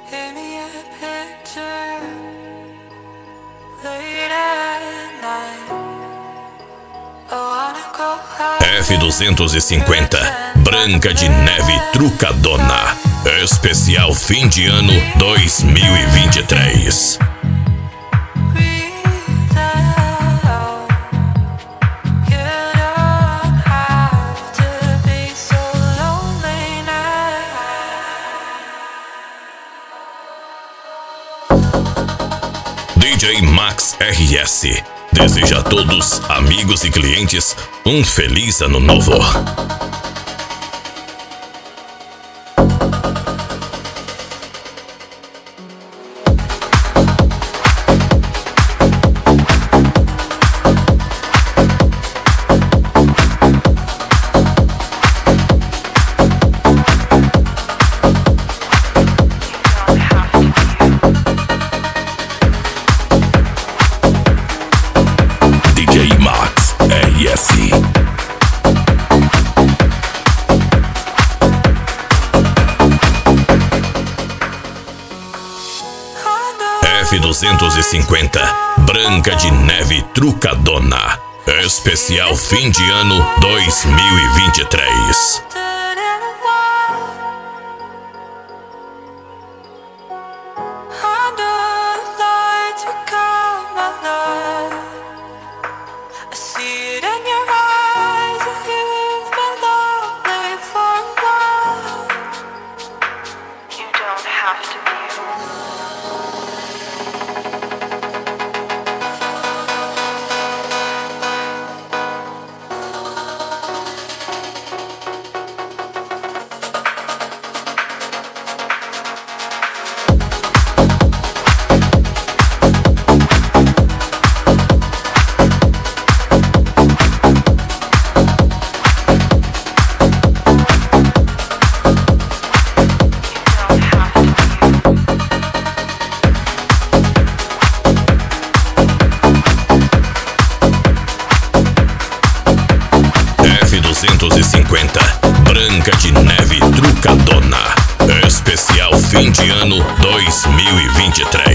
F250, Branca de Neve Trucadona, especial fim de ano 2023. DJ Max RS deseja a todos, amigos e clientes, um feliz ano novo. DJ Max RS. F250, Branca de Neve Trucadona, especial fim de ano 2023. F250, Branca de Neve Trucadona, especial fim de ano 2023.